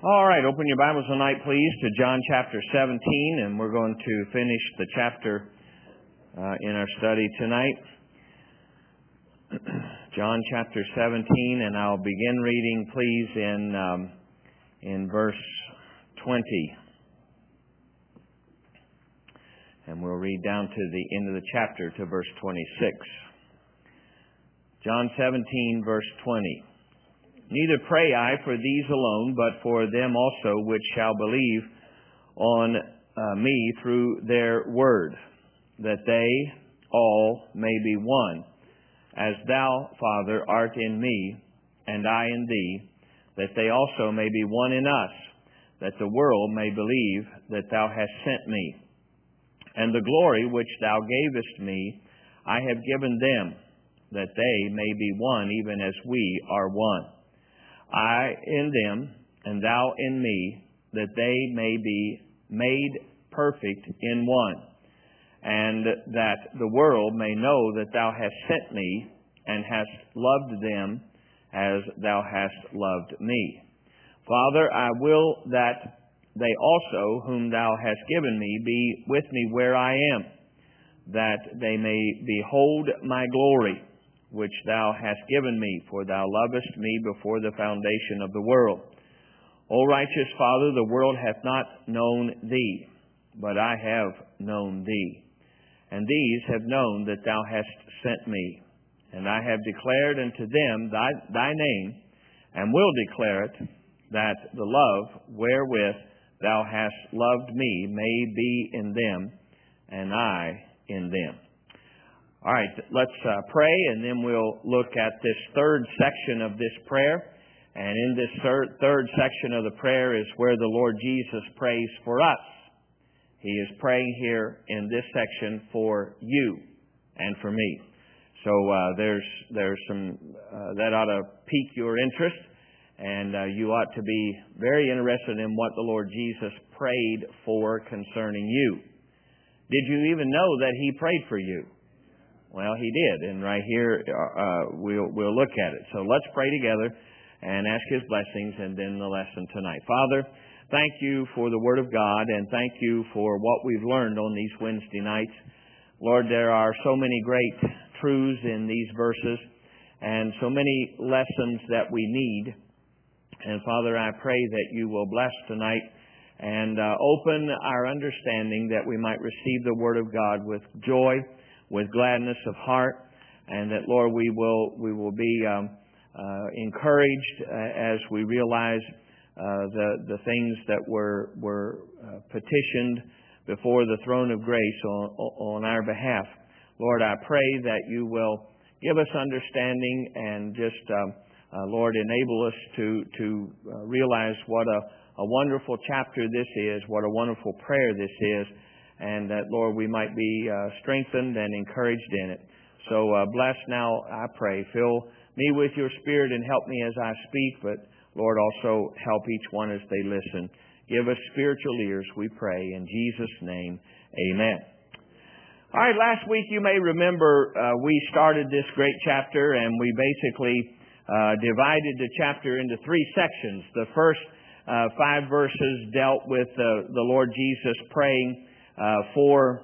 All right, open your Bibles tonight, please, to John chapter 17, and we're going to finish the chapter in our study tonight. John chapter 17, and I'll begin reading, please, in verse 20. And we'll read down to the end of the chapter to verse 26. John 17, verse 20. Neither pray I for these alone, but for them also which shall believe on me through their word, that they all may be one, as thou, Father, art in me, and I in thee, that they also may be one in us, that the world may believe that thou hast sent me. And the glory which thou gavest me, I have given them, that they may be one, even as we are one. I in them, and thou in me, that they may be made perfect in one, and that the world may know that thou hast sent me, and hast loved them as thou hast loved me. Father, I will that they also, whom thou hast given me, be with me where I am, that they may behold my glory, which thou hast given me, for thou lovest me before the foundation of the world. O righteous Father, the world hath not known thee, but I have known thee. And these have known that thou hast sent me. And I have declared unto them thy name, and will declare it, that the love wherewith thou hast loved me may be in them, and I in them. All right, let's pray, and then we'll look at this third section of this prayer. And in this third section of the prayer is where the Lord Jesus prays for us. He is praying here in this section for you and for me. So there's some that ought to pique your interest, and you ought to be very interested in what the Lord Jesus prayed for concerning you. Did you even know that He prayed for you? Well, He did, and right here we'll look at it. So let's pray together and ask His blessings, and then the lesson tonight. Father, thank you for the Word of God, and thank you for what we've learned on these Wednesday nights. Lord, there are so many great truths in these verses, and so many lessons that we need. And Father, I pray that you will bless tonight and open our understanding, that we might receive the Word of God with joy, with gladness of heart, and that, Lord, we will be encouraged as we realize the things that were petitioned before the throne of grace on our behalf. Lord, I pray that you will give us understanding and just, Lord, enable us to realize what a wonderful chapter this is, what a wonderful prayer this is, and that, Lord, we might be strengthened and encouraged in it. So bless now, I pray. Fill me with your Spirit and help me as I speak, but, Lord, also help each one as they listen. Give us spiritual ears, we pray. In Jesus' name, amen. All right, last week you may remember we started this great chapter, and we basically divided the chapter into three sections. The first 5 verses dealt with the Lord Jesus praying for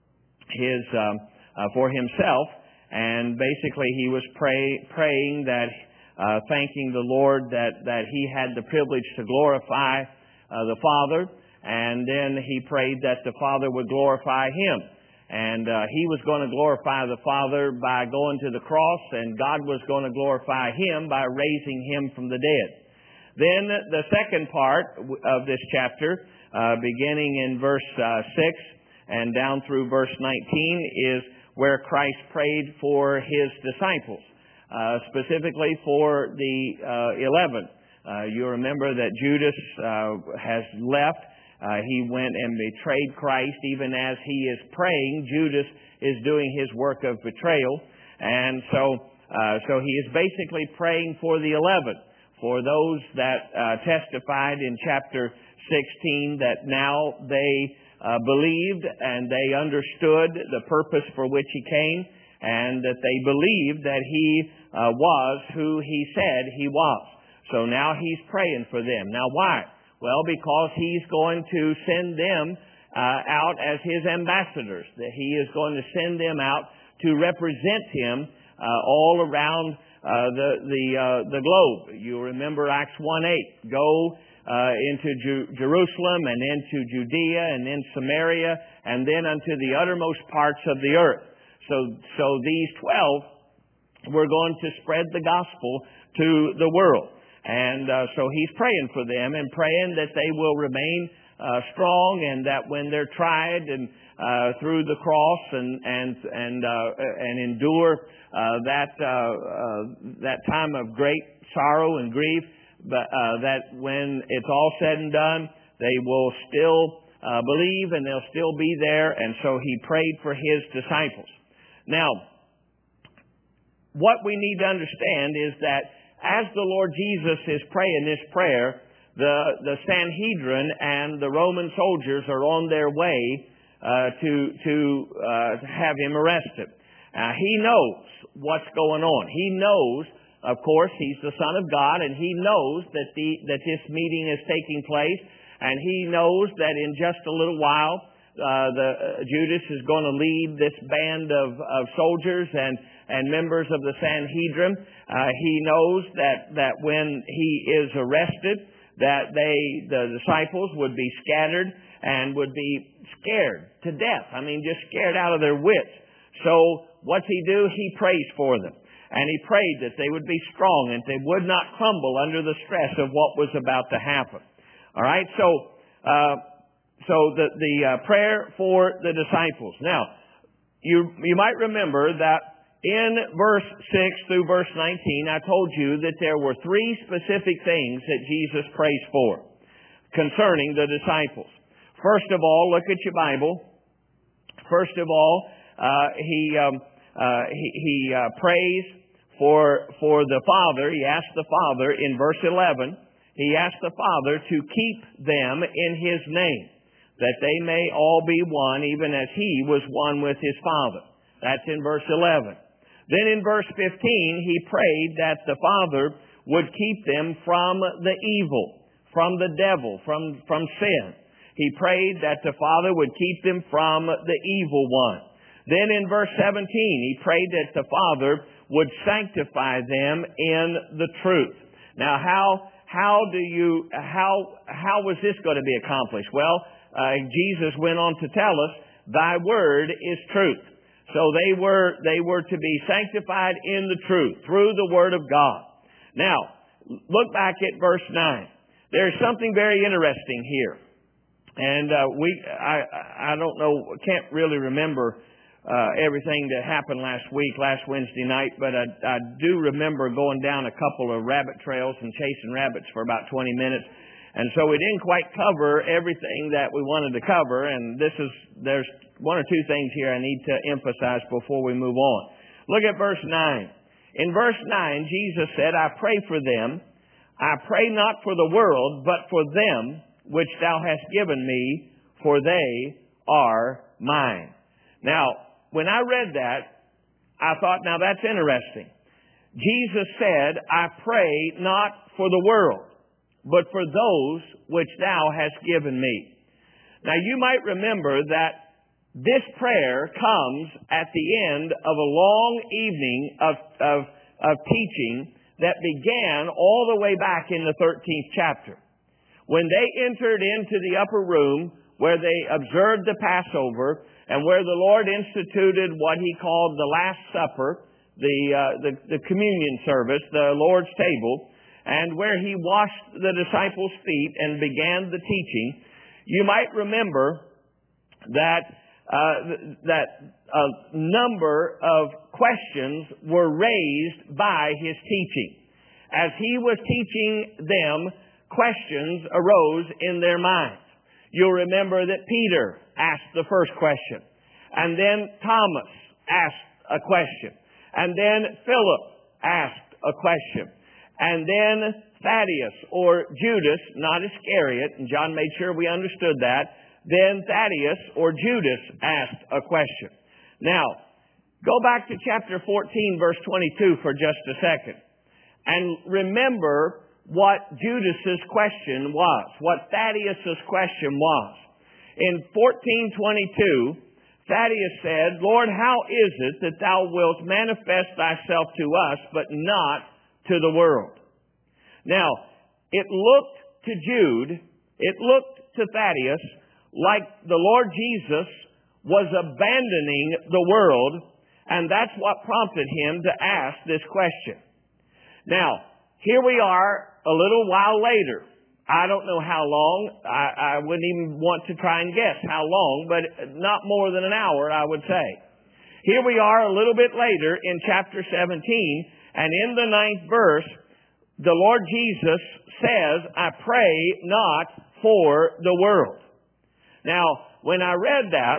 himself, and basically he was praying that thanking the Lord that he had the privilege to glorify the Father, and then he prayed that the Father would glorify him. And he was going to glorify the Father by going to the cross, and God was going to glorify him by raising him from the dead. Then the second part of this chapter, beginning in verse 6 and down through verse 19, is where Christ prayed for his disciples, specifically for the 11. You remember that Judas has left. He went and betrayed Christ. Even as he is praying, Judas is doing his work of betrayal. And so he is basically praying for the 11, for those that testified in chapter 16 that now they believed and they understood the purpose for which he came, and that they believed that he was who he said he was. So now he's praying for them. Now why? Well, because He's going to send them out as His ambassadors. That He is going to send them out to represent Him all around the globe. You remember Acts 1:8. Go into Jerusalem and into Judea and then Samaria and then unto the uttermost parts of the earth. So these 12 were going to spread the gospel to the world. And so He's praying for them and praying that they will remain strong, and that when they're tried and through the cross and endure that time of great sorrow and grief, but that when it's all said and done, they will still believe and they'll still be there. And so He prayed for His disciples. Now, what we need to understand is that as the Lord Jesus is praying this prayer, the Sanhedrin and the Roman soldiers are on their way to have Him arrested. He knows what's going on. He knows, of course, He's the Son of God, and He knows that this meeting is taking place, and He knows that in just a little while Judas is going to lead this band of soldiers and members of the Sanhedrin. He knows that when He is arrested, that the disciples would be scattered and would be scared to death. I mean, just scared out of their wits. So what's He do? He prays for them. And He prayed that they would be strong and they would not crumble under the stress of what was about to happen. All right, so the prayer for the disciples. Now, you might remember that in verse 6 through verse 19, I told you that there were three specific things that Jesus prays for concerning the disciples. First of all, look at your Bible. First of all, he prays for the Father. He asks the Father in verse 11. He asks the Father to keep them in His name, that they may all be one, even as He was one with His Father. That's in verse 11. Then in verse 15, He prayed that the Father would keep them from the evil, from the devil, from sin. He prayed that the Father would keep them from the evil one. Then in verse 17, He prayed that the Father would sanctify them in the truth. Now, how was this going to be accomplished? Well, Jesus went on to tell us, "Thy word is truth." So they were to be sanctified in the truth through the Word of God. Now, look back at verse 9. There's something very interesting here. And I don't know, can't really remember everything that happened last Wednesday night, but I do remember going down a couple of rabbit trails and chasing rabbits for about 20 minutes. And so we didn't quite cover everything that we wanted to cover, and there's one or two things here I need to emphasize before we move on. Look at verse 9. In verse 9, Jesus said, "I pray for them. I pray not for the world, but for them which Thou hast given me, for they are mine." Now, when I read that, I thought, now that's interesting. Jesus said, "I pray not for the world, but for those which Thou hast given me." Now, you might remember that this prayer comes at the end of a long evening of teaching that began all the way back in the 13th chapter. When they entered into the upper room where they observed the Passover and where the Lord instituted what He called the Last Supper, the communion service, the Lord's table, and where He washed the disciples' feet and began the teaching, you might remember that a number of questions were raised by His teaching. As He was teaching them, questions arose in their minds. You'll remember that Peter asked the first question, and then Thomas asked a question, and then Philip asked a question, and then Thaddeus, or Judas, not Iscariot, and John made sure we understood that, then Thaddeus or Judas asked a question. Now, go back to chapter 14, verse 22 for just a second. And remember what Judas's question was, what Thaddeus's question was. In 1422, Thaddeus said, Lord, how is it that thou wilt manifest thyself to us, but not to the world? Now, it looked to Jude, it looked to Thaddeus like the Lord Jesus was abandoning the world, and that's what prompted him to ask this question. Now, here we are a little while later. I don't know how long. I wouldn't even want to try and guess how long, but not more than an hour, I would say. Here we are a little bit later in chapter 17, and in the 9th verse, the Lord Jesus says, I pray not for the world. Now, when I read that,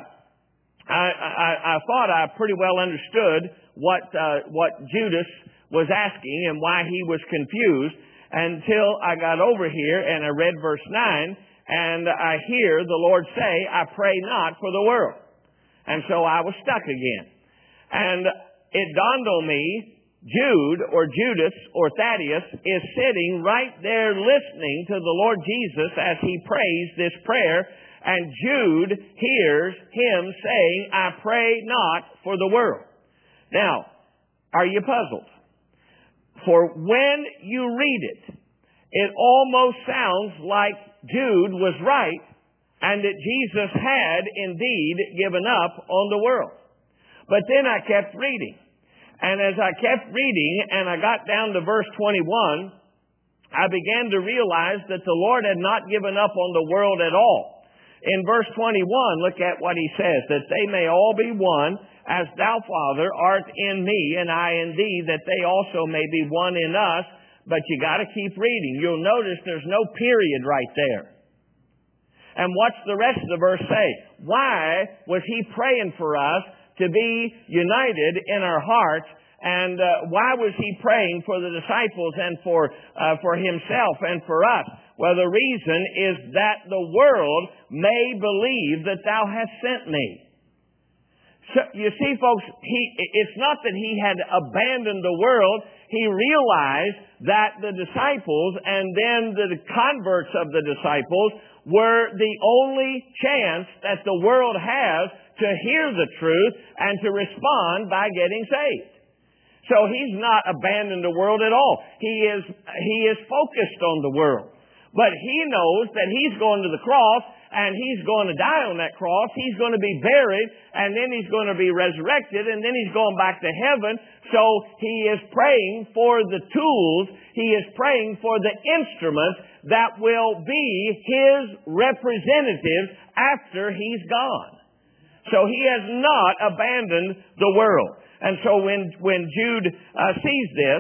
I thought I pretty well understood what Judas was asking and why he was confused, until I got over here and I read verse 9, and I hear the Lord say, I pray not for the world. And so I was stuck again. And it dawned on me, Jude or Judas or Thaddeus is sitting right there listening to the Lord Jesus as he prays this prayer, and Jude hears him saying, I pray not for the world. Now, are you puzzled? For when you read it, it almost sounds like Jude was right and that Jesus had indeed given up on the world. But then I kept reading. And as I kept reading and I got down to verse 21, I began to realize that the Lord had not given up on the world at all. In verse 21, look at what he says, that they may all be one, as thou, Father, art in me, and I in thee, that they also may be one in us. But you got to keep reading. You'll notice there's no period right there. And what's the rest of the verse say? Why was he praying for us to be united in our hearts? And why was he praying for the disciples and for himself and for us? Well, the reason is that the world may believe that thou hast sent me. So, you see, folks, it's not that he had abandoned the world. He realized that the disciples and then the converts of the disciples were the only chance that the world has to hear the truth and to respond by getting saved. So he's not abandoned the world at all. He is focused on the world. But he knows that he's going to the cross and he's going to die on that cross. He's going to be buried, and then he's going to be resurrected, and then he's going back to heaven. So he is praying for the tools. He is praying for the instruments that will be his representatives after he's gone. So he has not abandoned the world. And so when Jude sees this,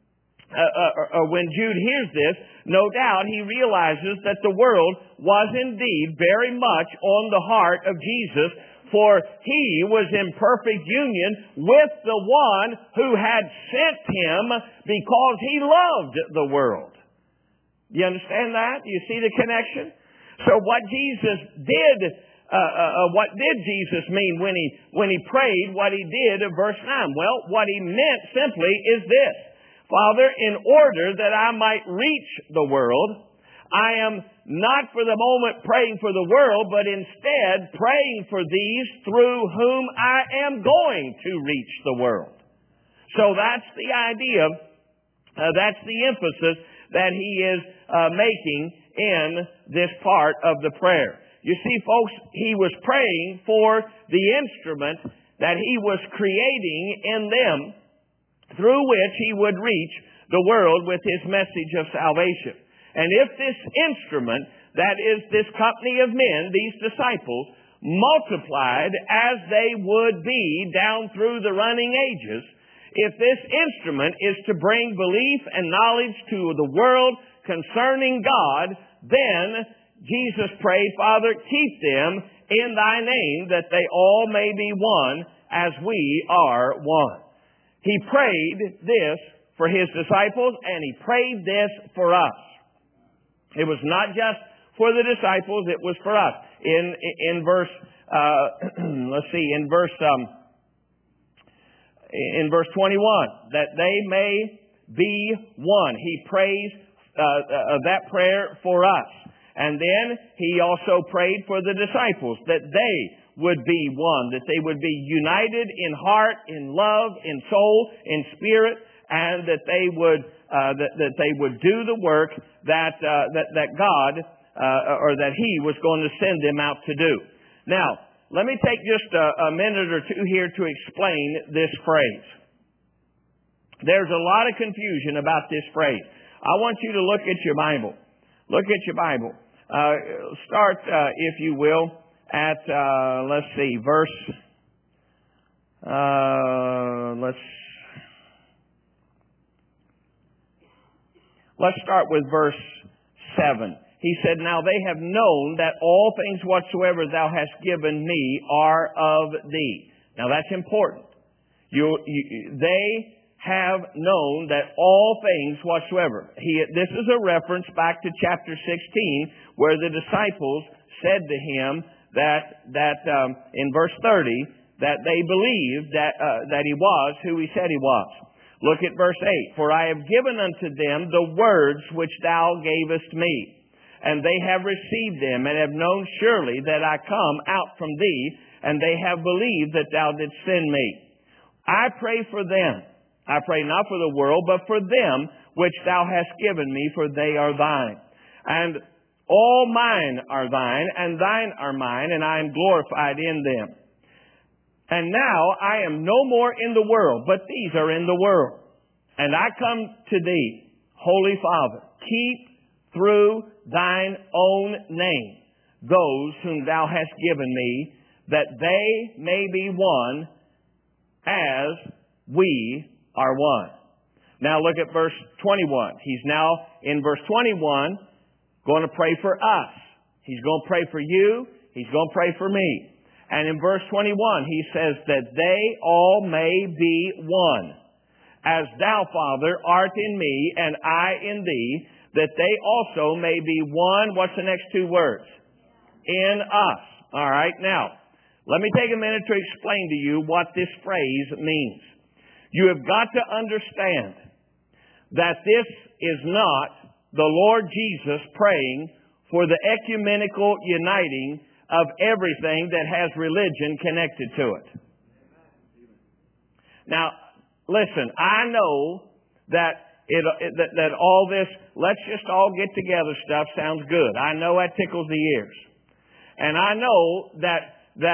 or when Jude hears this, no doubt he realizes that the world was indeed very much on the heart of Jesus, for he was in perfect union with the one who had sent him because he loved the world. Do you understand that? Do you see the connection? So what Jesus did, what did Jesus mean when he prayed what he did in verse 9? Well, what he meant simply is this. Father, in order that I might reach the world, I am not for the moment praying for the world, but instead praying for these through whom I am going to reach the world. So that's the idea, that's the emphasis that he is making in this part of the prayer. You see, folks, he was praying for the instrument that he was creating in them, through which he would reach the world with his message of salvation. And if this instrument, that is this company of men, these disciples, multiplied as they would be down through the running ages, if this instrument is to bring belief and knowledge to the world concerning God, then Jesus prayed, Father, keep them in thy name, that they all may be one as we are one. He prayed this for his disciples, and he prayed this for us. It was not just for the disciples, it was for us. In verse, in verse 21, that they may be one. He prays that prayer for us. And then He also prayed for the disciples that they would be one, that they would be united in heart, in love, in soul, in spirit, and that they would do the work that God or that He was going to send them out to do. Now, let me take just a minute or two here to explain this phrase. There's a lot of confusion about this phrase. I want you to look at your Bible. Look at your Bible. Start, if you will, at, let's see, let's start with verse 7. He said, "Now they have known that all things whatsoever thou hast given me are of thee." Now that's important. They have known that all things whatsoever. This is a reference back to chapter 16, where the disciples said to Him that in verse 30, that they believed that He was who He said He was. Look at verse 8. "For I have given unto them the words which thou gavest me, and they have received them, and have known surely that I come out from thee, and they have believed that thou didst send me. I pray for them. I pray not for the world, but for them which thou hast given me, for they are thine. And all mine are thine, and thine are mine, and I am glorified in them. And now I am no more in the world, but these are in the world. And I come to thee, Holy Father, keep through thine own name those whom thou hast given me, that they may be one as we are one." Now look at verse 21. He's now in verse 21 going to pray for us. He's going to pray for you. He's going to pray for me. And in verse 21, he says that they all may be one. "As thou, Father, art in me, and I in thee, that they also may be one." What's the next two words? "In us." All right. Now, let me take a minute to explain to you what this phrase means. You have got to understand that this is not the Lord Jesus praying for the ecumenical uniting of everything that has religion connected to it. Now, listen, I know that that all this, let's just all get together stuff sounds good. I know that tickles the ears. And I know that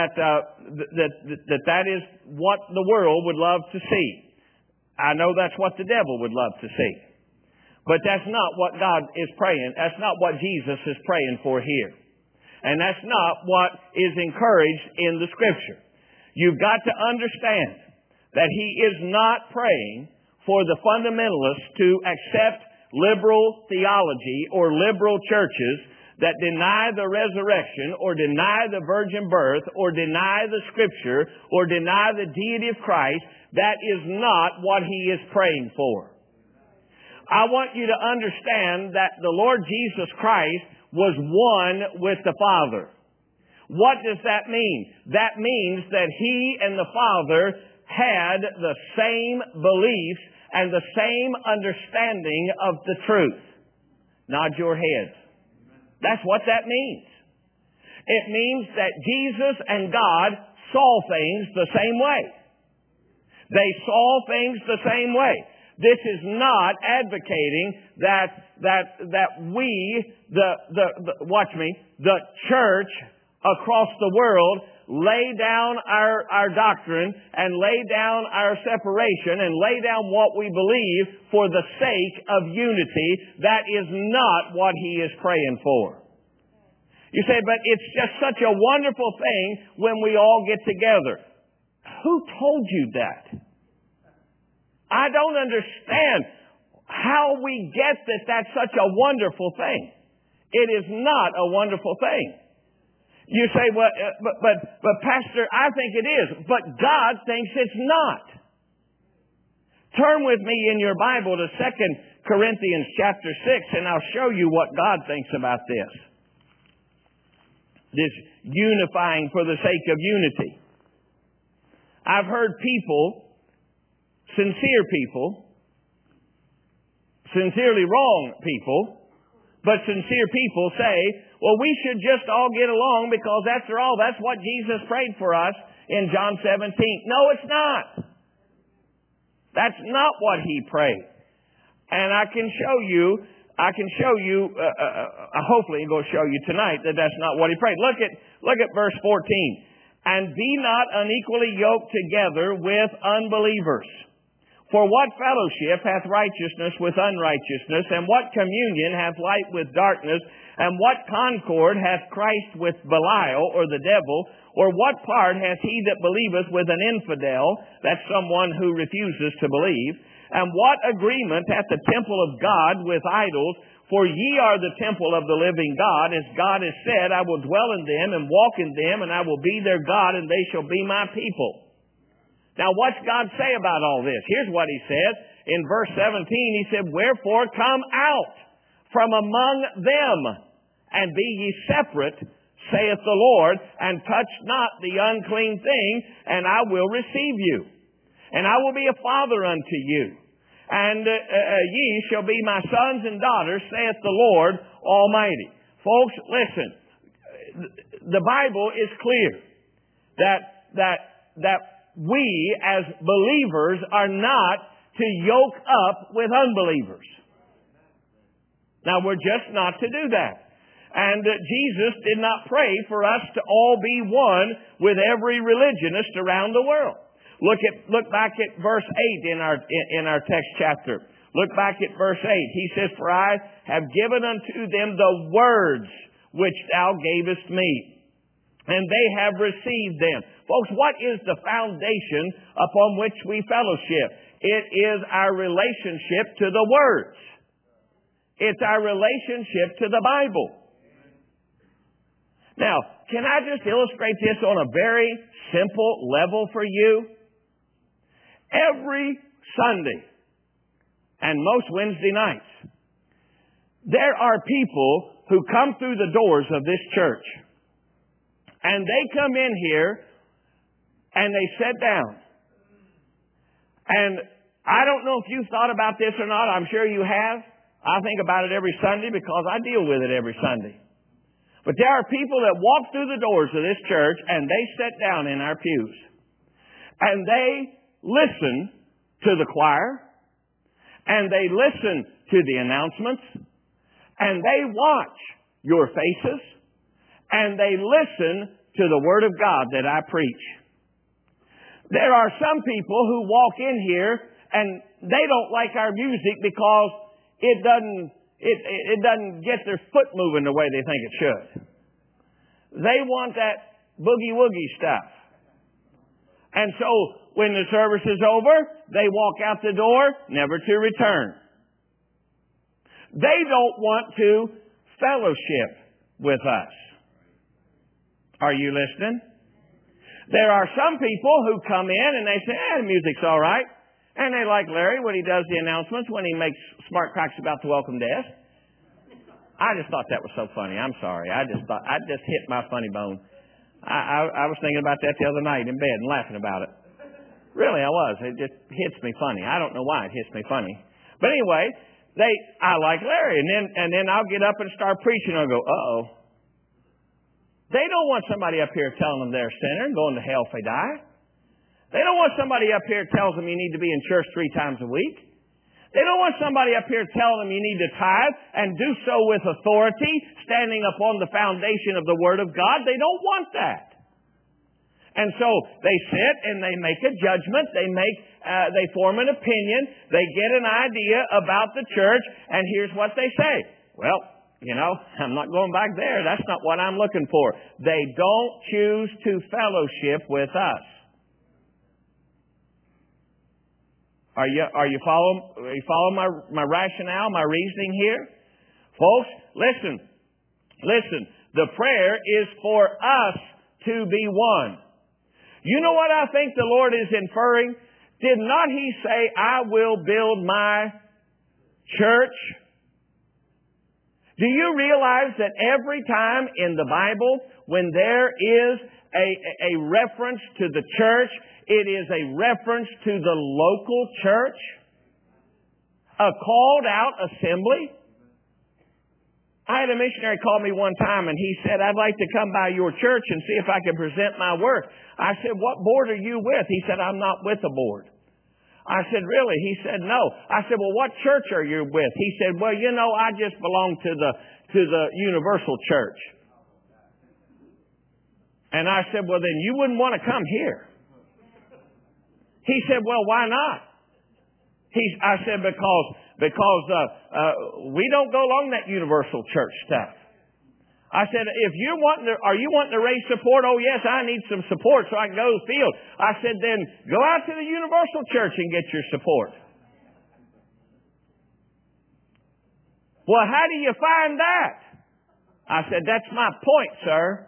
is what the world would love to see. I know that's what the devil would love to see. But that's not what God is praying. That's not what Jesus is praying for here. And that's not what is encouraged in the Scripture. You've got to understand that He is not praying for the fundamentalists to accept liberal theology or liberal churches that deny the resurrection or deny the virgin birth or deny the Scripture or deny the deity of Christ. That is not what He is praying for. I want you to understand that the Lord Jesus Christ was one with the Father. What does that mean? That means that He and the Father had the same beliefs and the same understanding of the truth. Nod your heads. That's what that means. It means that Jesus and God saw things the same way. They saw things the same way. This is not advocating that we, the church across the world, lay down our doctrine and lay down our separation and lay down what we believe for the sake of unity. That is not what He is praying for. You say, but it's just such a wonderful thing when we all get together. Who told you that? I don't understand how we get that that's such a wonderful thing. It is not a wonderful thing. You say, well, but Pastor, I think it is, but God thinks it's not. Turn with me in your Bible to 2 Corinthians chapter 6, and I'll show you what God thinks about this. This unifying for the sake of unity. I've heard people, sincere people, sincerely wrong people, but sincere people say, well, we should just all get along because after all, that's what Jesus prayed for us in John 17. No, it's not. That's not what He prayed. And I can show you, hopefully I'm going to show you tonight that that's not what He prayed. Look at verse 14. And be not unequally yoked together with unbelievers. For what fellowship hath righteousness with unrighteousness? And what communion hath light with darkness? And what concord hath Christ with Belial, or the devil? Or what part hath he that believeth with an infidel? That's someone who refuses to believe. And what agreement hath the temple of God with idols? For ye are the temple of the living God, as God has said, I will dwell in them and walk in them, and I will be their God, and they shall be my people. Now, what's God say about all this? Here's what He says. In verse 17, He said, wherefore come out from among them, and be ye separate, saith the Lord, and touch not the unclean thing, and I will receive you. And I will be a father unto you. And ye shall be my sons and daughters, saith the Lord Almighty. Folks, listen. The Bible is clear that we as believers are not to yoke up with unbelievers. Now, we're just not to do that. And Jesus did not pray for us to all be one with every religionist around the world. Look back at verse 8 in our text chapter. Look back at verse 8. He says, for I have given unto them the words which thou gavest me, and they have received them. Folks, what is the foundation upon which we fellowship? It is our relationship to the words. It's our relationship to the Bible. Now, can I just illustrate this on a very simple level for you? Every Sunday and most Wednesday nights, there are people who come through the doors of this church, and they come in here and they sit down. And I don't know if you've thought about this or not. I'm sure you have. I think about it every Sunday because I deal with it every Sunday. But there are people that walk through the doors of this church and they sit down in our pews. And they listen to the choir, and they listen to the announcements, and they watch your faces, and they listen to the Word of God that I preach. There are some people who walk in here and they don't like our music because it doesn't get their foot moving the way they think it should. They want that boogie-woogie stuff. And so, when the service is over, they walk out the door, never to return. They don't want to fellowship with us. Are you listening? There are some people who come in and they say, the music's all right. And they like Larry when he does the announcements, when he makes smart cracks about the welcome desk. I just thought that was so funny. I'm sorry. I just hit my funny bone. I was thinking about that the other night in bed and laughing about it. Really, I was. It just hits me funny. I don't know why it hits me funny. But anyway, I like Larry. And then I'll get up and start preaching and I'll go, uh-oh. They don't want somebody up here telling them they're a sinner and going to hell if they die. They don't want somebody up here telling them you need to be in church 3 times a week. They don't want somebody up here telling them you need to tithe and do so with authority, standing upon the foundation of the Word of God. They don't want that. And so they sit and they make a judgment. They form an opinion. They get an idea about the church. And here's what they say. Well, I'm not going back there. That's not what I'm looking for. They don't choose to fellowship with us. Are you following my rationale, my reasoning here? Folks, listen. The prayer is for us to be one. You know what I think the Lord is inferring? Did not He say, I will build my church? Do you realize that every time in the Bible, when there is a reference to the church, it is a reference to the local church? A called out assembly? I had a missionary call me one time and he said, I'd like to come by your church and see if I can present my work. I said, what board are you with? He said, I'm not with a board. I said, really? He said, no. I said, well, what church are you with? He said, well, I just belong to the Universal Church. And I said, well, then you wouldn't want to come here. He said, well, why not? I said, because we don't go along that Universal Church stuff. I said, are you wanting to raise support? Oh, yes, I need some support so I can go to the field. I said, then go out to the Universal Church and get your support. Well, how do you find that? I said, that's my point, sir.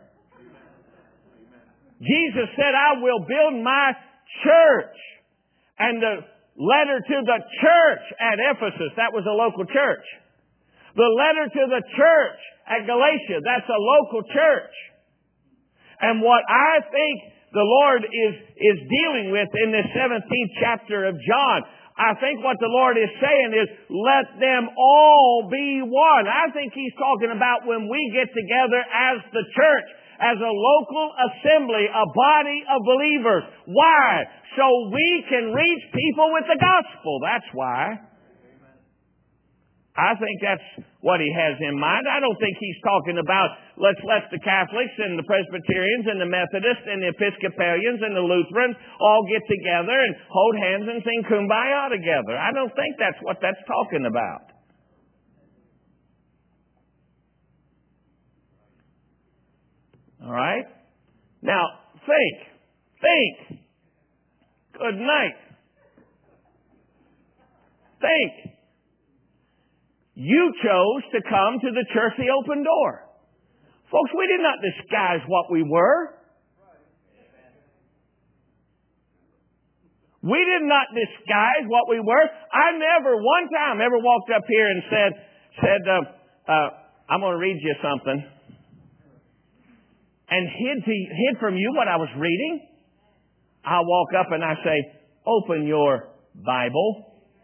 Jesus said, I will build my church. And the letter to the church at Ephesus, that was a local church. The letter to the church at Galatia, that's a local church. And what I think the Lord is dealing with in this 17th chapter of John, I think what the Lord is saying is, let them all be one. I think He's talking about when we get together as the church, as a local assembly, a body of believers. Why? So we can reach people with the gospel. That's why. I think that's what He has in mind. I don't think He's talking about let's let the Catholics and the Presbyterians and the Methodists and the Episcopalians and the Lutherans all get together and hold hands and sing Kumbaya together. I don't think that's what that's talking about. All right? Now, think. Good night. Think. You chose to come to the church, the open door. Folks, we did not disguise what we were. We did not disguise what we were. I never one time ever walked up here and said, I'm going to read you something. And hid from you what I was reading. I walk up and I say, open your Bible.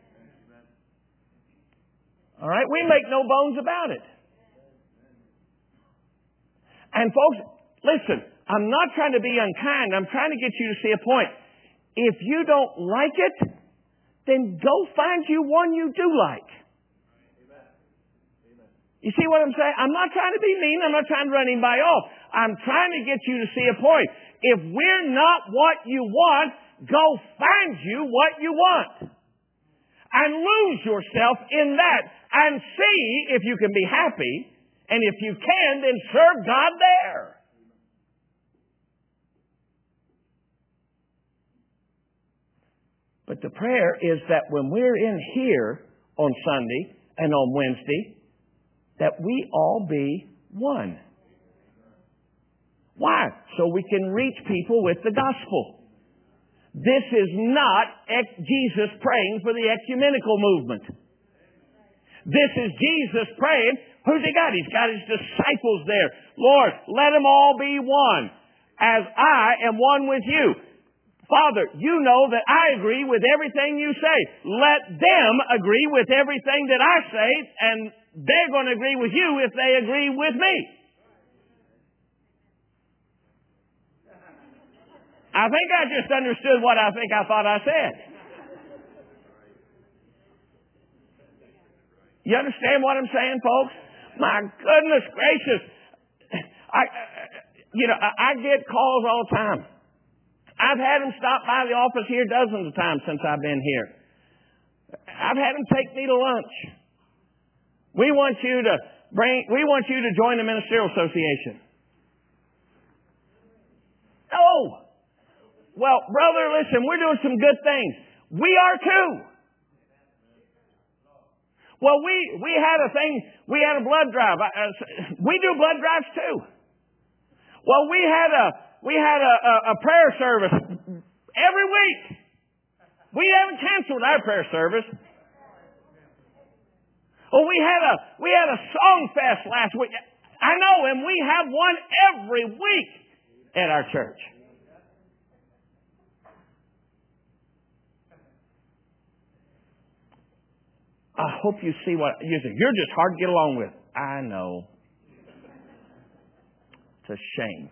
All right? We make no bones about it. And folks, listen, I'm not trying to be unkind. I'm trying to get you to see a point. If you don't like it, then go find you one you do like. You see what I'm saying? I'm not trying to be mean. I'm not trying to run anybody off. I'm trying to get you to see a point. If we're not what you want, go find you what you want. And lose yourself in that. And see if you can be happy. And if you can, then serve God there. But the prayer is that when we're in here on Sunday and on Wednesday, that we all be one. Why? So we can reach people with the gospel. This is not Jesus praying for the ecumenical movement. This is Jesus praying. Who's He got? He's got His disciples there. Lord, let them all be one, as I am one with you. Father, you know that I agree with everything you say. Let them agree with everything that I say, and they're going to agree with you if they agree with me. I think I just understood what I thought I said. You understand what I'm saying, folks? My goodness gracious. I get calls all the time. I've had them stop by the office here dozens of times since I've been here. I've had them take me to lunch. We want you to join the Ministerial Association. Oh! Well, brother, listen, we're doing some good things. We are too. Well, we had a blood drive. We do blood drives too. Well, we had a prayer service every week. We haven't canceled our prayer service. Well, we had a song fest last week. I know, and we have one every week at our church. I hope you see what you say. You're just hard to get along with. I know. It's a shame.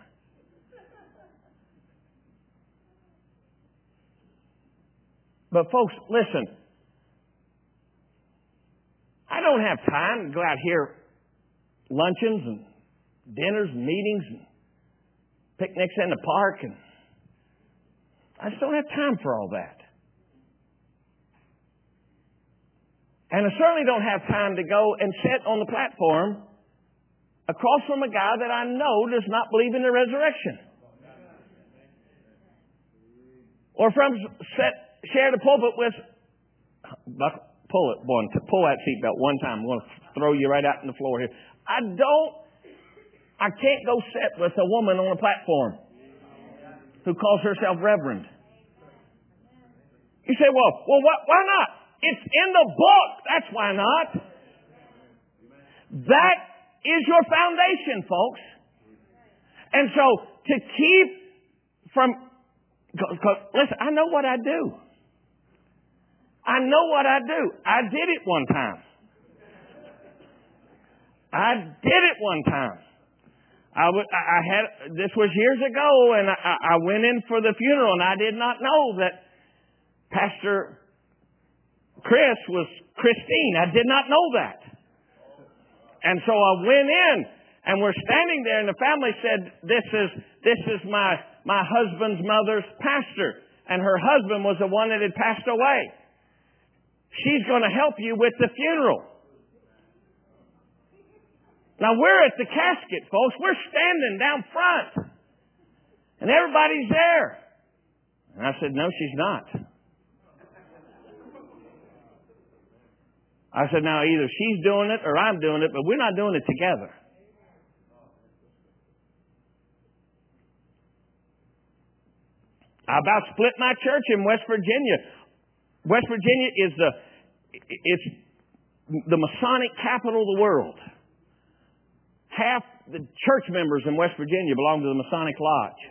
But folks, listen. I don't have time to go out here luncheons and dinners and meetings and picnics in the park, and I just don't have time for all that. And I certainly don't have time to go and sit on the platform across from a guy that I know does not believe in the resurrection. Or share the pulpit with, pull that seatbelt one time. I'm going to throw you right out on the floor here. I can't go sit with a woman on a platform who calls herself reverend. You say, why not? It's in the book. That's why not. That is your foundation, folks. And so to keep from, listen, I know what I do. I know what I do. I did it one time. This was years ago, and I went in for the funeral, and I did not know that Pastor Chris was Christine. I did not know that. And so I went in, and we're standing there, and the family said, this is my husband's mother's pastor. And her husband was the one that had passed away. She's going to help you with the funeral. Now, we're at the casket, folks. We're standing down front. And everybody's there. And I said, no, she's not. I said, now, either she's doing it or I'm doing it, but we're not doing it together. I about split my church in West Virginia. West Virginia is the Masonic capital of the world. Half the church members in West Virginia belong to the Masonic Lodge.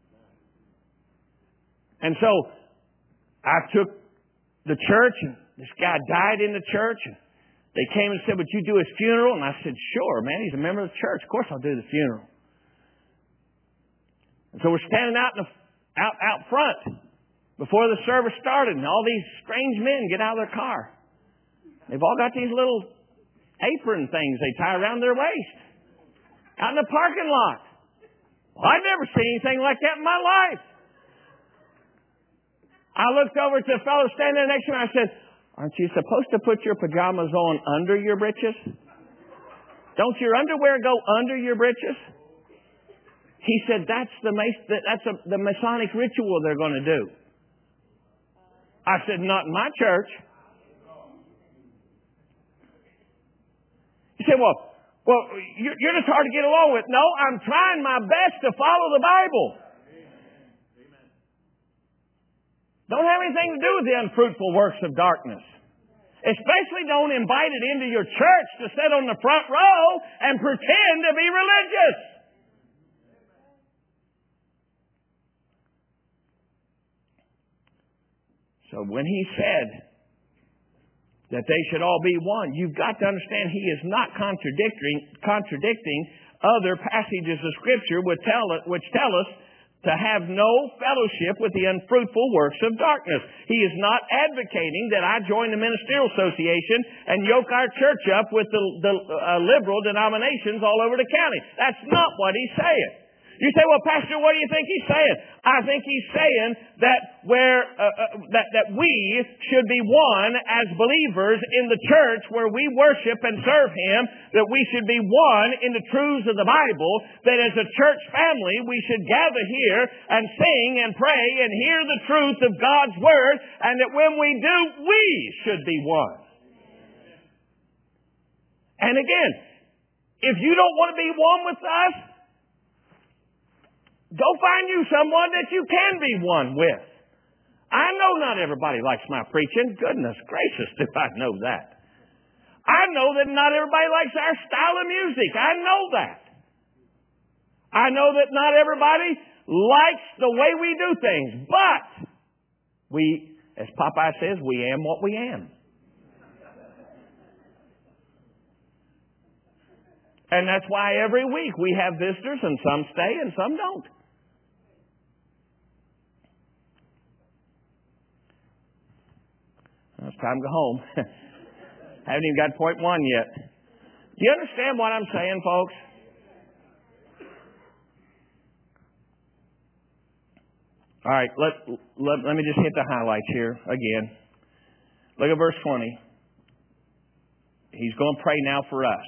And so I took the church, and this guy died in the church, and they came and said, would you do his funeral? And I said, sure, man, he's a member of the church. Of course I'll do the funeral. And so we're standing out front before the service started, and all these strange men get out of their car. They've all got these little apron things they tie around their waist out in the parking lot. Well, I've never seen anything like that in my life. I looked over at the fellow standing there next to me, and I said, aren't you supposed to put your pajamas on under your breeches? Don't your underwear go under your breeches? He said, that's the Masonic ritual they're going to do. I said, not in my church. He said, well, you're just hard to get along with. No, I'm trying my best to follow the Bible. Don't have anything to do with the unfruitful works of darkness. Especially don't invite it into your church to sit on the front row and pretend to be religious. So when he said that they should all be one, you've got to understand he is not contradicting other passages of Scripture which tell us to have no fellowship with the unfruitful works of darkness. He is not advocating that I join the Ministerial Association and yoke our church up with the liberal denominations all over the county. That's not what he's saying. You say, well, Pastor, what do you think he's saying? I think he's saying that that we should be one as believers in the church where we worship and serve Him, that we should be one in the truths of the Bible, that as a church family we should gather here and sing and pray and hear the truth of God's Word, and that when we do, we should be one. And again, if you don't want to be one with us, go find you someone that you can be one with. I know not everybody likes my preaching. Goodness gracious, do I know that. I know that not everybody likes our style of music. I know that. I know that not everybody likes the way we do things. But we, as Popeye says, we am what we am. And that's why every week we have visitors, and some stay and some don't. Well, it's time to go home. Haven't even got point one yet. Do you understand what I'm saying, folks? All right, let me just hit the highlights here again. Look at verse 20. He's going to pray now for us.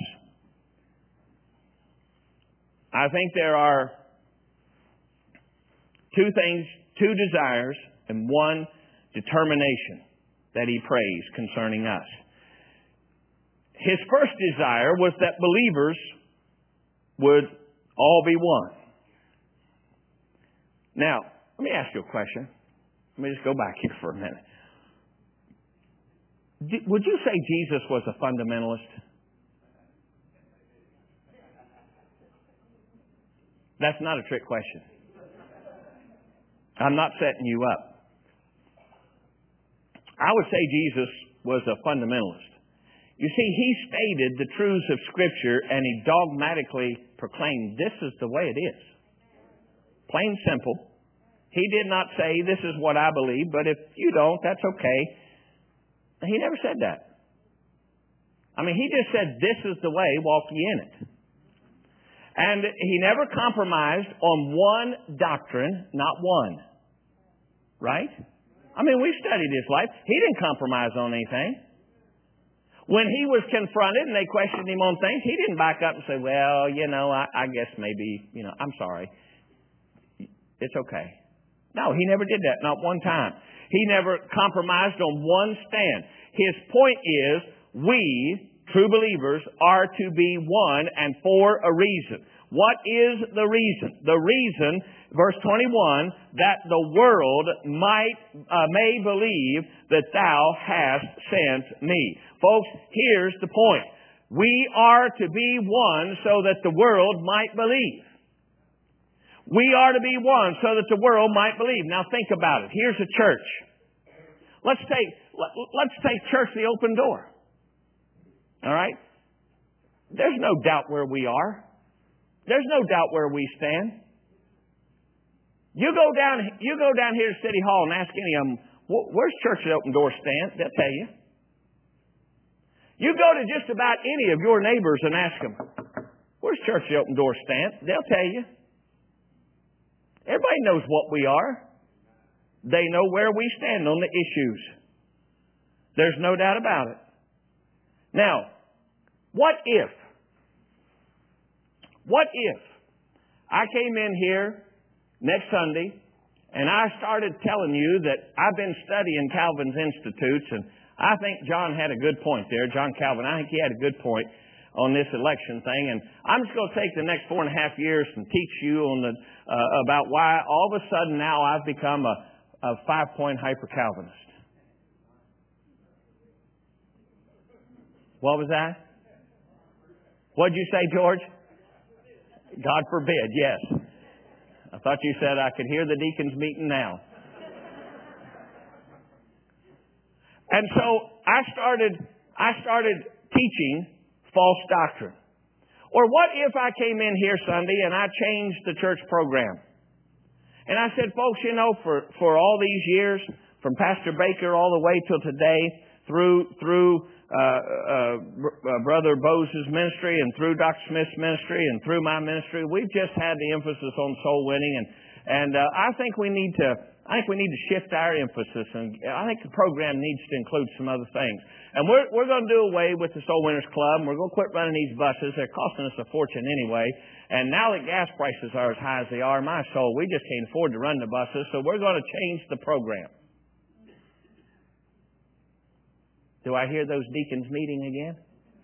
I think there are two things, two desires, and one determination that he prays concerning us. His first desire was that believers would all be one. Now, let me ask you a question. Let me just go back here for a minute. Would you say Jesus was a fundamentalist? That's not a trick question. I'm not setting you up. I would say Jesus was a fundamentalist. You see, he stated the truths of Scripture and he dogmatically proclaimed, this is the way it is. Plain simple. He did not say, this is what I believe, but if you don't, that's okay. He never said that. I mean, he just said, this is the way, walk ye in it. And he never compromised on one doctrine, not one. Right? I mean, we studied his life. He didn't compromise on anything. When he was confronted and they questioned him on things, he didn't back up and say, well, I guess maybe, I'm sorry. It's okay. No, he never did that. Not one time. He never compromised on one stand. His point is, we, true believers, are to be one, and for a reason. What is the reason? The reason, verse 21, that the world may believe that thou hast sent me. Folks, here's the point. We are to be one so that the world might believe. We are to be one so that the world might believe. Now think about it. Here's a church. Let's take church the open door. All right? There's no doubt where we are. There's no doubt where we stand. You go down here to City Hall and ask any of them, where's church the open door stand? They'll tell you. You go to just about any of your neighbors and ask them, where's church the open door stand? They'll tell you. Everybody knows what we are. They know where we stand on the issues. There's no doubt about it. Now, what if I came in here next Sunday and I started telling you that I've been studying Calvin's Institutes, and I think John had a good point there. John Calvin, I think he had a good point on this election thing, and I'm just going to take the next 4.5 years and teach you on about why all of a sudden now I've become a 5-point hyper-Calvinist. What was that? What'd you say, George? God forbid, yes. I thought you said I could hear the deacons meeting now. And so I started teaching false doctrine. Or what if I came in here Sunday and I changed the church program? And I said, folks, for all these years, from Pastor Baker all the way till today, through Brother Bose's ministry and through Dr. Smith's ministry and through my ministry, we've just had the emphasis on soul winning, and I think we need to shift our emphasis, and I think the program needs to include some other things. And we're going to do away with the Soul Winners Club, and we're going to quit running these buses. They're costing us a fortune anyway. And now that gas prices are as high as they are, my soul, we just can't afford to run the buses, so we're going to change the program. Do I hear those deacons meeting again?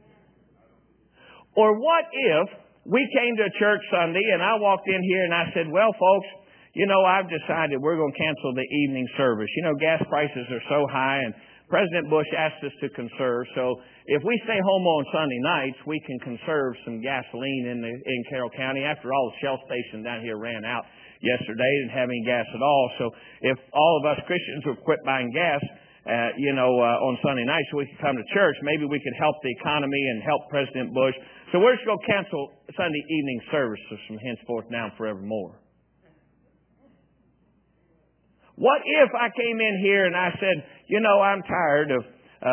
Or what if we came to a church Sunday and I walked in here and I said, well, folks, I've decided we're going to cancel the evening service. Gas prices are so high, and President Bush asked us to conserve. So if we stay home on Sunday nights, we can conserve some gasoline in Carroll County. After all, the Shell station down here ran out yesterday. Didn't have any gas at all. So if all of us Christians would quit buying gas, on Sunday nights so we could come to church, maybe we could help the economy and help President Bush So we're just going to cancel Sunday evening services from henceforth now and forevermore. What if I came in here and I said, you know, I'm tired of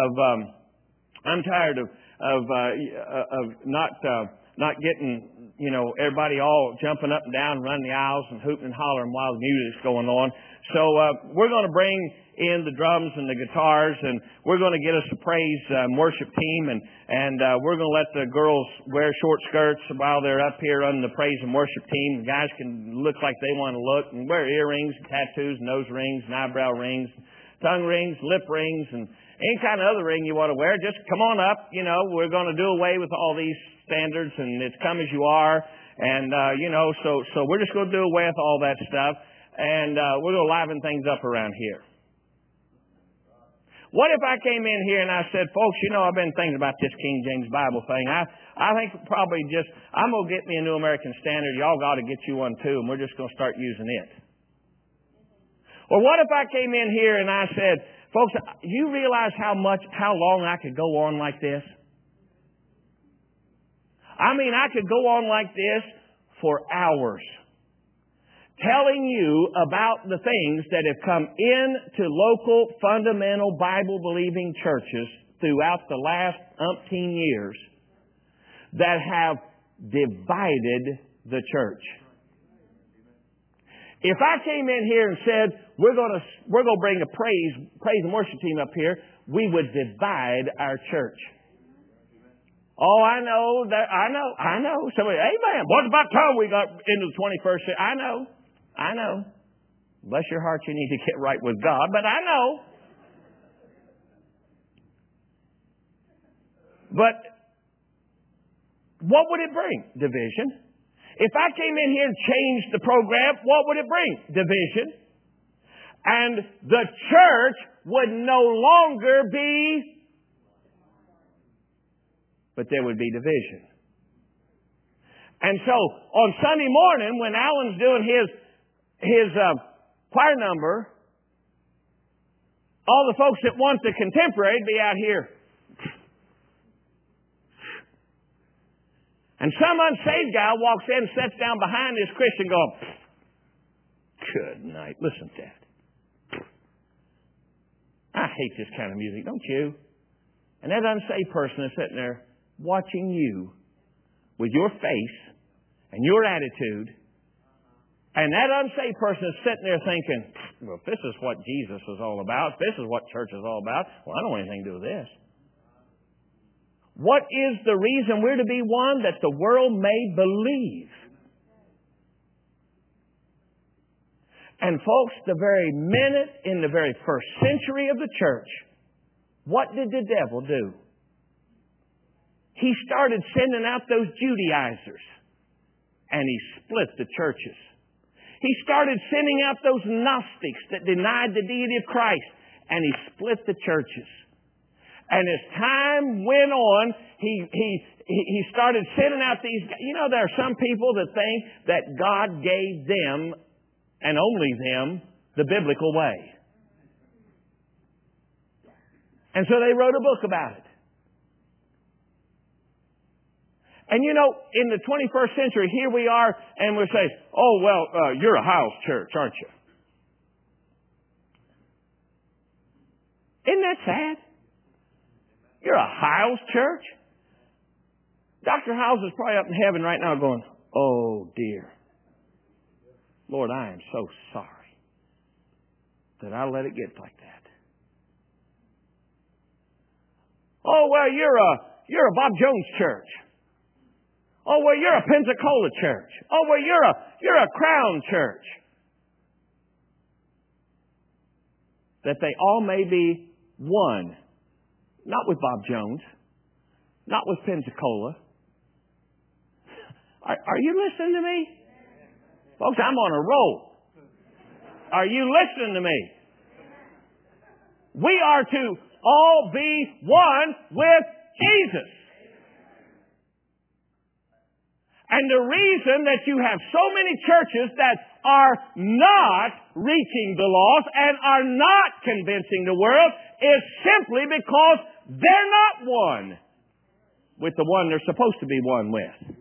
not getting, you know, everybody all jumping up and down, running the aisles and hooting and hollering while the music's going on. So we're going to bring in the drums and the guitars, and we're going to get us a praise worship team, and we're going to let the girls wear short skirts while they're up here on the praise and worship team. The guys can look like they want to look and wear earrings, and tattoos, nose rings, and eyebrow rings, tongue rings, lip rings, and any kind of other ring you want to wear. Just come on up. You know, we're going to do away with all these standards, and it's come as you are. And, you know, so we're just going to do away with all that stuff. And we're going to liven things up around here. What if I came in here and I said, folks, you know, I've been thinking about this King James Bible thing. I think probably I'm going to get me a New American Standard. Y'all got to get you one too, and we're just going to start using it. Or what if I came in here and I said, folks, you realize how long I could go on like this? I mean, I could go on like this for hours, telling you about the things that have come into local fundamental Bible-believing churches throughout the last umpteen years that have divided the church. If I came in here and said, we're going to bring a praise and worship team up here, we would divide our church. Oh, I know. Somebody, amen. What's about time we got into the 21st century? I know. Bless your heart, you need to get right with God, but I know. But what would it bring? Division. If I came in here and changed the program, what would it bring? Division. And the church would no longer be, but there would be division. And so on Sunday morning, when Alan's doing his choir number, all the folks that want the contemporary be out here. And some unsaved guy walks in and sits down behind this Christian going, good night. Listen to that. I hate this kind of music, don't you? And that unsaved person is sitting there watching you with your face and your attitude. And that unsaved person is sitting there thinking, well, if this is what Jesus is all about, if this is what church is all about, well, I don't want anything to do with this. What is the reason we're to be one? That the world may believe. And folks, the very minute in the very first century of the church, what did the devil do? He started sending out those Judaizers, and he split the churches. He started sending out those Gnostics that denied the deity of Christ, and he split the churches. And as time went on, he started sending out these. You know, there are some people that think that God gave them, and only them, the biblical way. And so they wrote a book about it. And you know, in the 21st century, here we are, and we say, oh, well, you're a house church, aren't you? Isn't that sad? You're a Hiles church? Dr. Hiles is probably up in heaven right now going, oh dear. Lord, I am so sorry that I let it get like that. Oh, well, you're a Bob Jones church. Oh, well, you're a Pensacola church. Oh, well, you're a Crown church. That they all may be one. Not with Bob Jones. Not with Pensacola. Are you listening to me? Folks, I'm on a roll. Are you listening to me? We are to all be one with Jesus. And the reason that you have so many churches that are not reaching the lost and are not convincing the world is simply because they're not one. with the one they're supposed to be one with.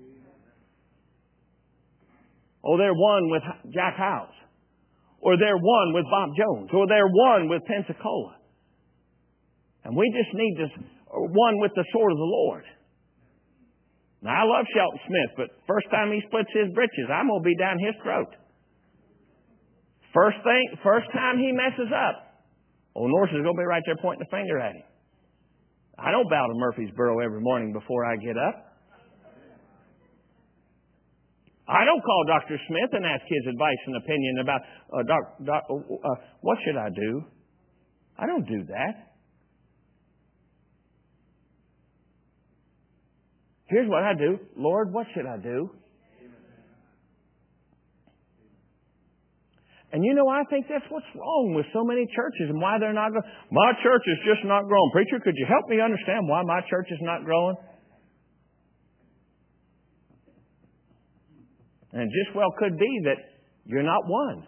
Or they're one with Jack Howes. Or they're one with Bob Jones. Or they're one with Pensacola. And we just need to one with the sword of the Lord. Now, I love Shelton Smith, but first time he splits his britches, I'm going to be down his throat. First time he messes up, old Norris is going to be right there pointing the finger at him. I don't bow to Murfreesboro every morning before I get up. I don't call Dr. Smith and ask his advice and opinion about, what should I do? I don't do that. Here's what I do. Lord, what should I do? And you know, I think that's what's wrong with so many churches and why they're not growing. My church is just not growing. Preacher, could you help me understand why my church is not growing? And it just well could be that you're not one.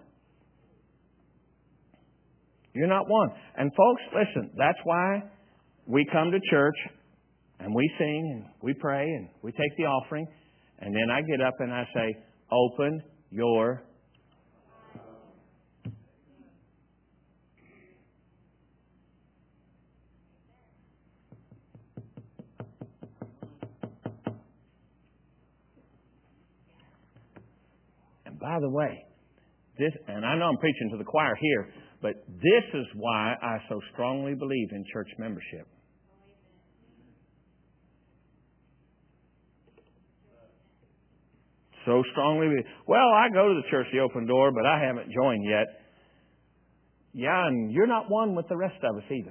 You're not one. And folks, listen, that's why we come to church and we sing and we pray and we take the offering. And then I get up and I say, open your By the way, this, and I know I'm preaching to the choir here, but this is why I so strongly believe in church membership. So strongly. Well, I go to the church, the Open Door, but I haven't joined yet. Yeah, and you're not one with the rest of us either.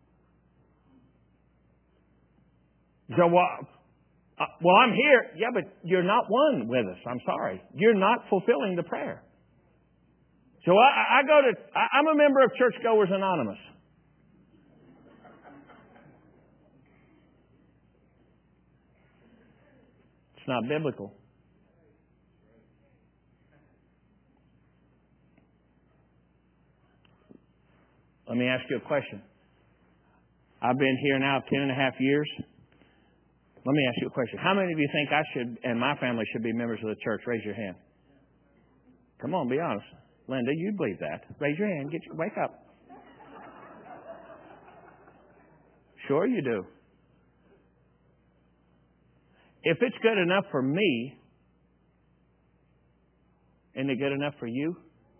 So, well, I'm here. Yeah, but you're not one with us. I'm sorry. You're not fulfilling the prayer. So I'm a member of Churchgoers Anonymous. It's not biblical. Let me ask you a question. I've been here now 10.5 years. Let me ask you a question. How many of you think I should and my family should be members of the church? Raise your hand. Come on, be honest. Linda, you believe that. Raise your hand. Wake up. Sure you do. If it's good enough for me, isn't it good enough for you?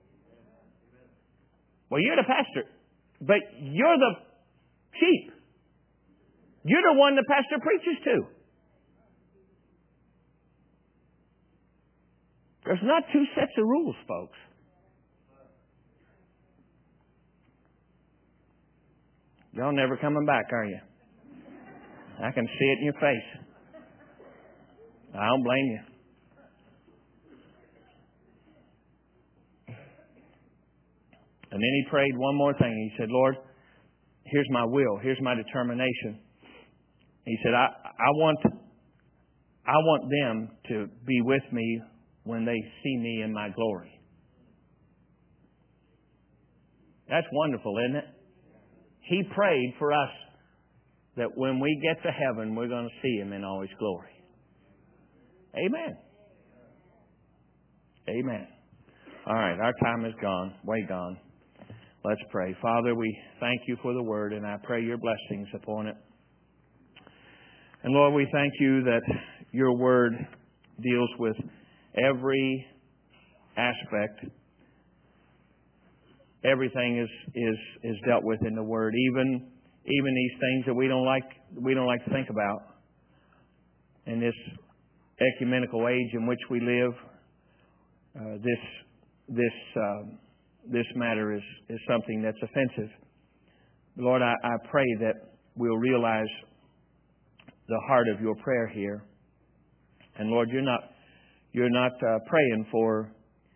Well, you're the pastor, but you're the sheep. You're the one the pastor preaches to. There's not two sets of rules, folks. Y'all never coming back, are you? I can see it in your face. I don't blame you. And then he prayed one more thing. He said, Lord, here's my will. Here's my determination. He said, I want them to be with me when they see me in my glory. That's wonderful, isn't it? He prayed for us that when we get to heaven, we're going to see Him in all His glory. Amen. Amen. All right, our time is gone, way gone. Let's pray. Father, we thank You for the Word, and I pray Your blessings upon it. And Lord, we thank You that Your Word deals with every aspect. Everything is dealt with in the Word, even these things that we don't like to think about. In this ecumenical age in which we live, this matter is something that's offensive. Lord, I pray that we'll realize the heart of Your prayer here. And Lord, You're not praying for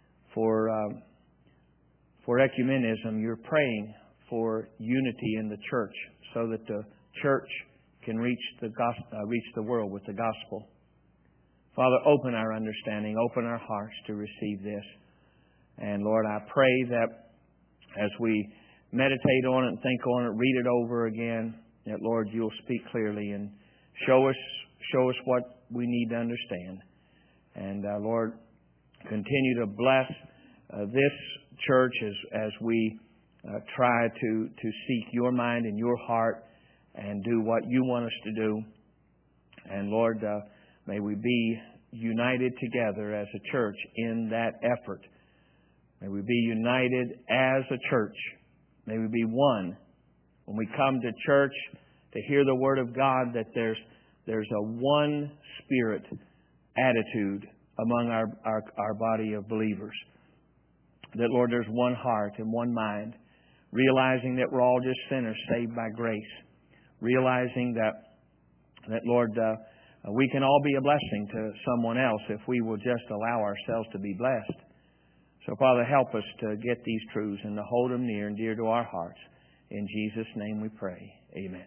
ecumenism. You're praying for unity in the church, so that the church can reach the world with the gospel. Father, open our understanding, open our hearts to receive this. And Lord, I pray that as we meditate on it and think on it, read it over again, that Lord, You'll speak clearly and show us show us what we need to understand. And Lord, continue to bless this church as we try to seek your mind and your heart and do what you want us to do. And Lord, may we be united together as a church in that effort. May we be united as a church. May we be one. When we come to church to hear the Word of God, that there's a one spirit attitude among our body of believers. That, Lord, there's one heart and one mind. Realizing that we're all just sinners saved by grace. Realizing that Lord, we can all be a blessing to someone else if we will just allow ourselves to be blessed. So, Father, help us to get these truths and to hold them near and dear to our hearts. In Jesus' name we pray. Amen.